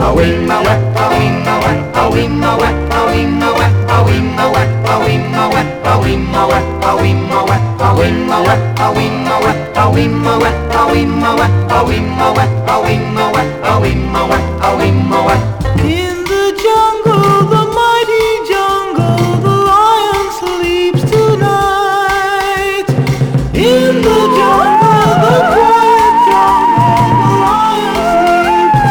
In the jungle, the mighty jungle, the lion sleeps tonight. In the jungle, the quiet jungle, the lion sleeps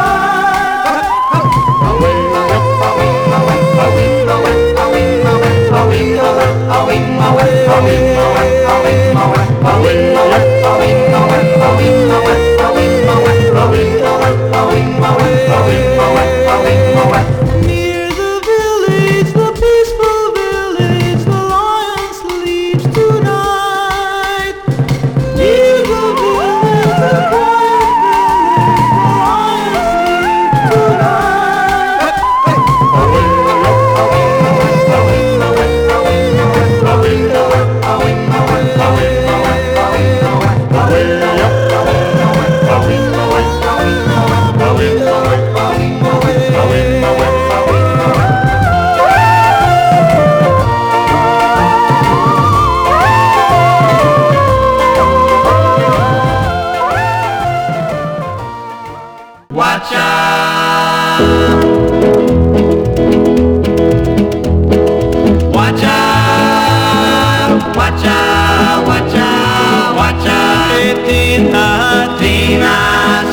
Near the village, the peaceful village, the lion sleeps tonight. Near the village, the quiet village, the lion Watch out! Watch out! Watch out! Watch out! Watch out! Tina, Tina.